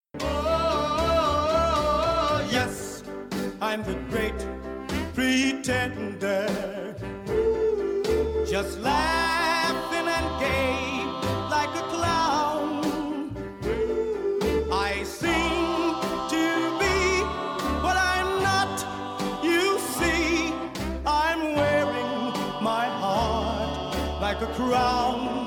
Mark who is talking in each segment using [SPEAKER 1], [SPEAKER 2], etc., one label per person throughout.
[SPEAKER 1] Oh, yes, I'm the great pretender. Just laughing and gay like a clown. I seem to be what I'm not. You see, I'm wearing my heart like a crown.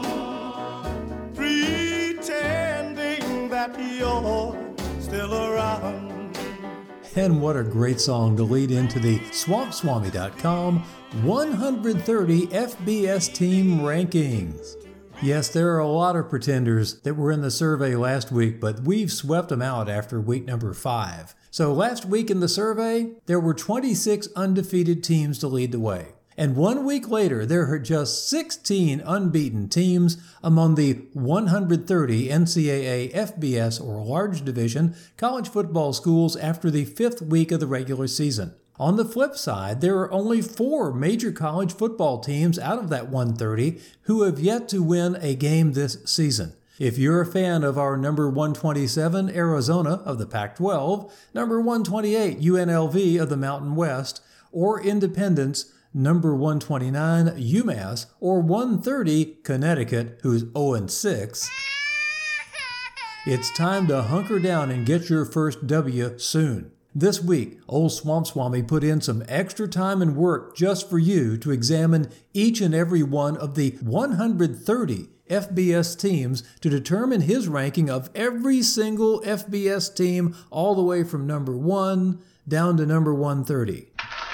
[SPEAKER 1] Pretending that you're still around.
[SPEAKER 2] And what a great song to lead into the SwampSwami.com 130 FBS Team Rankings. Yes, there are a lot of pretenders that were in the survey last week, but we've swept them out after week number 5. So last week in the survey, there were 26 undefeated teams to lead the way. And 1 week later, there are just 16 unbeaten teams among the 130 NCAA FBS or large division college football schools after the 5th week of the regular season. On the flip side, there are only 4 major college football teams out of that 130 who have yet to win a game this season. If you're a fan of our number 127 Arizona of the Pac-12, number 128 UNLV of the Mountain West, or Independence, number 129 UMass, or 130 Connecticut, who's 0-6, it's time to hunker down and get your first W soon. This week, old Swamp Swami put in some extra time and work just for you to examine each and every one of the 130 FBS teams to determine his ranking of every single FBS team all the way from number 1 down to number 130.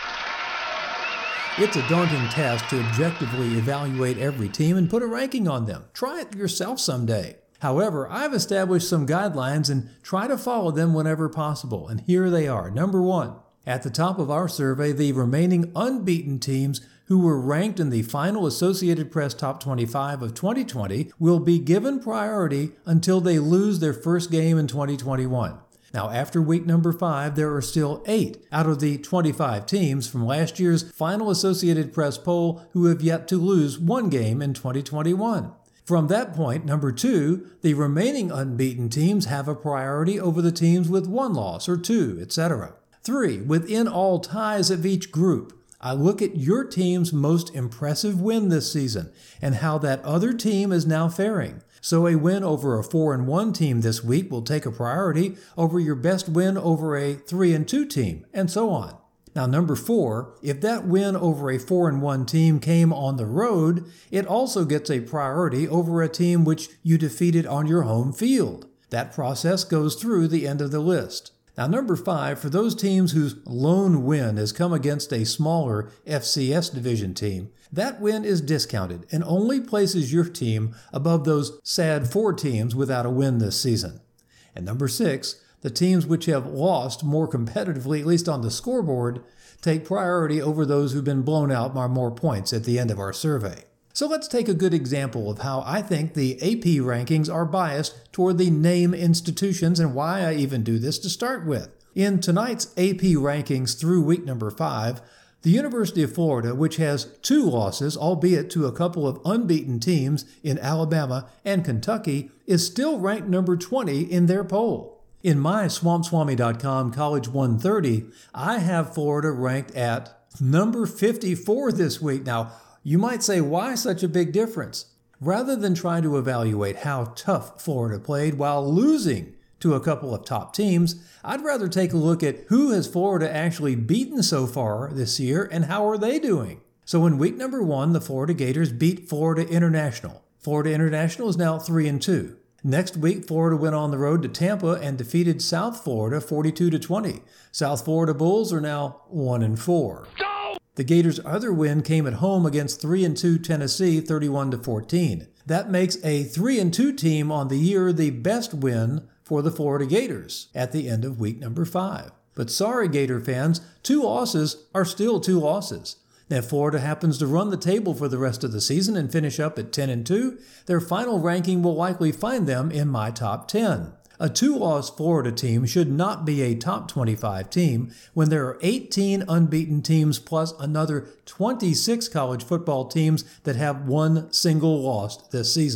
[SPEAKER 2] It's a daunting task to objectively evaluate every team and put a ranking on them. Try it yourself someday. However, I've established some guidelines and try to follow them whenever possible, and here they are. Number 1, at the top of our survey, the remaining unbeaten teams who were ranked in the final Associated Press Top 25 of 2020 will be given priority until they lose their first game in 2021. Now, after week number 5, there are still 8 out of the 25 teams from last year's final Associated Press poll who have yet to lose one game in 2021. From that point, number 2, the remaining unbeaten teams have a priority over the teams with 1 loss or 2, etc. 3, within all ties of each group, I look at your team's most impressive win this season and how that other team is now faring. So a win over a 4-1 team this week will take a priority over your best win over a 3-2 team, and so on. Now, number 4, if that win over a 4-1 team came on the road, it also gets a priority over a team which you defeated on your home field. That process goes through the end of the list. Now, number 5, for those teams whose lone win has come against a smaller FCS division team, that win is discounted and only places your team above those sad 4 teams without a win this season. And number 6, the teams which have lost more competitively, at least on the scoreboard, take priority over those who've been blown out by more points at the end of our survey. So let's take a good example of how I think the AP rankings are biased toward the name institutions and why I even do this to start with. In tonight's AP rankings through week number 5, the University of Florida, which has 2 losses, albeit to a couple of unbeaten teams in Alabama and Kentucky, is still ranked number 20 in their poll. In my SwampSwami.com College 130, I have Florida ranked at number 54 this week. Now, you might say, why such a big difference? Rather than try to evaluate how tough Florida played while losing to a couple of top teams, I'd rather take a look at who has Florida actually beaten so far this year and how are they doing. So in week number 1, the Florida Gators beat Florida International. Florida International is now 3-2. Next week, Florida went on the road to Tampa and defeated South Florida 42-20. South Florida Bulls are now 1-4. The Gators' other win came at home against 3-2 Tennessee 31-14. That makes a 3-2 team on the year the best win for the Florida Gators at the end of week number 5. But sorry, Gator fans, 2 losses are still 2 losses. Now, if Florida happens to run the table for the rest of the season and finish up at 10-2, their final ranking will likely find them in my top 10. A 2-loss Florida team should not be a top 25 team when there are 18 unbeaten teams plus another 26 college football teams that have 1 single loss this season.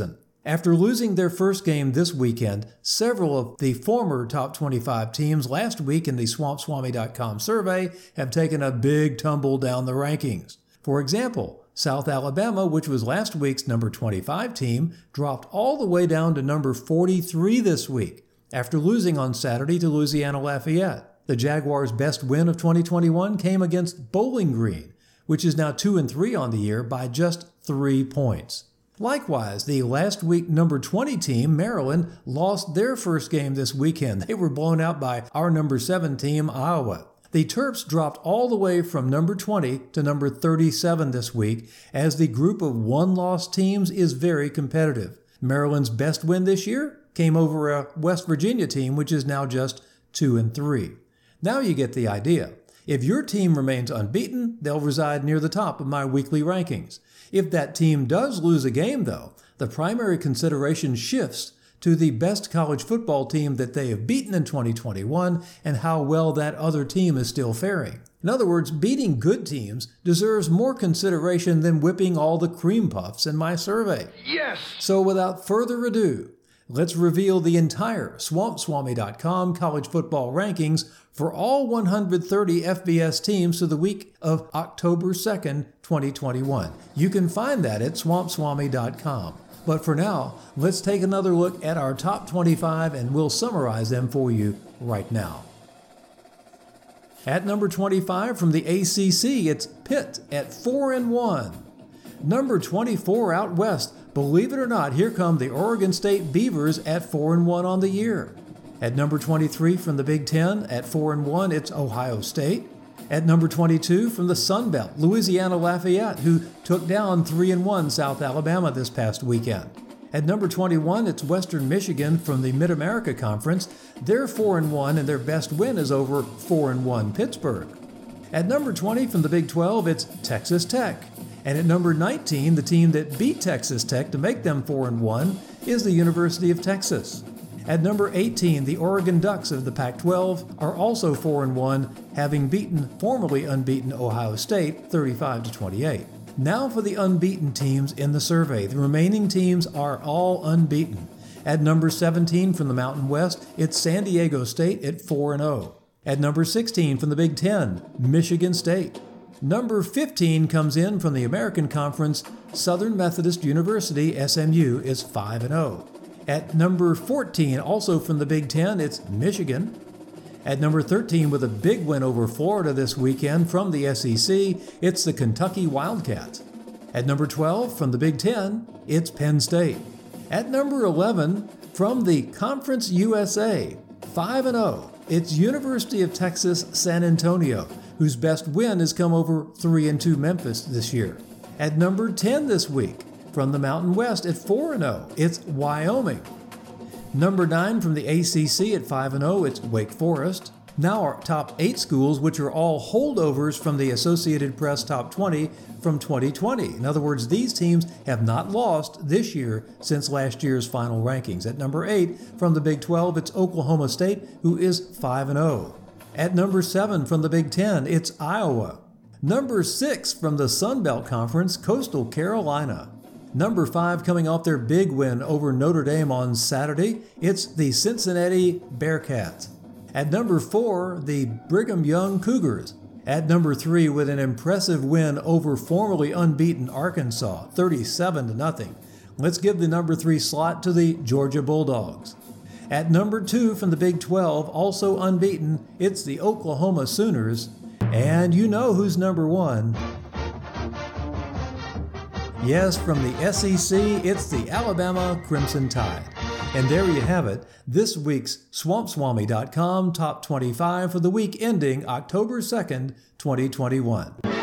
[SPEAKER 2] After losing their first game this weekend, several of the former top 25 teams last week in the SwampSwami.com survey have taken a big tumble down the rankings. For example, South Alabama, which was last week's number 25 team, dropped all the way down to number 43 this week after losing on Saturday to Louisiana Lafayette. The Jaguars' best win of 2021 came against Bowling Green, which is now 2-3 on the year by just 3 points. Likewise, the last week number 20 team, Maryland, lost their first game this weekend. They were blown out by our number 7 team, Iowa. The Terps dropped all the way from number 20 to number 37 this week, as the group of one-loss teams is very competitive. Maryland's best win this year came over a West Virginia team, which is now just 2-3. Now you get the idea. If your team remains unbeaten, they'll reside near the top of my weekly rankings. If that team does lose a game, though, the primary consideration shifts to the best college football team that they have beaten in 2021 and how well that other team is still faring. In other words, beating good teams deserves more consideration than whipping all the cream puffs in my survey.
[SPEAKER 1] Yes!
[SPEAKER 2] So without further ado, let's reveal the entire SwampSwami.com college football rankings for all 130 FBS teams for the week of October 2nd, 2021. You can find that at SwampSwami.com. But for now, let's take another look at our top 25 and we'll summarize them for you right now. At number 25 from the ACC, it's Pitt at 4-1. Number 24 out west, believe it or not, here come the Oregon State Beavers at 4-1 on the year. At number 23 from the Big Ten at 4-1, it's Ohio State. At number 22 from the Sun Belt, Louisiana Lafayette, who took down 3-1 South Alabama this past weekend. At number 21, it's Western Michigan from the Mid-America Conference. They're 4-1 and their best win is over 4-1 Pittsburgh. At number 20 from the Big 12, it's Texas Tech. And at number 19, the team that beat Texas Tech to make them 4-1 is the University of Texas. At number 18, the Oregon Ducks of the Pac-12 are also 4-1, having beaten formerly unbeaten Ohio State 35-28. Now for the unbeaten teams in the survey. The remaining teams are all unbeaten. At number 17 from the Mountain West, it's San Diego State at 4-0. At number 16 from the Big Ten, Michigan State. Number 15 comes in from the American Conference. Southern Methodist University, SMU, is 5-0. At number 14, also from the Big Ten, it's Michigan. At number 13, with a big win over Florida this weekend from the SEC, it's the Kentucky Wildcats. At number 12, from the Big Ten, it's Penn State. At number 11, from the Conference USA, 5-0, it's University of Texas San Antonio, whose best win has come over 3-2 Memphis this year. At number 10 this week, from the Mountain West at 4-0, it's Wyoming. Number 9 from the ACC at 5-0, it's Wake Forest. Now our top 8 schools, which are all holdovers from the Associated Press Top 20 from 2020. In other words, these teams have not lost this year since last year's final rankings. At number 8 from the Big 12, it's Oklahoma State, who is 5-0. At number 7 from the Big 10, it's Iowa. Number 6 from the Sun Belt Conference, Coastal Carolina. Number 5 coming off their big win over Notre Dame on Saturday, it's the Cincinnati Bearcats. At number 4, the Brigham Young Cougars. At number 3, with an impressive win over formerly unbeaten Arkansas, 37-0. Let's give the number 3 slot to the Georgia Bulldogs. At number 2 from the Big 12, also unbeaten, it's the Oklahoma Sooners. And you know who's number 1. Yes, from the SEC, it's the Alabama Crimson Tide. And there you have it, this week's SwampSwami.com Top 25 for the week ending October 2nd, 2021.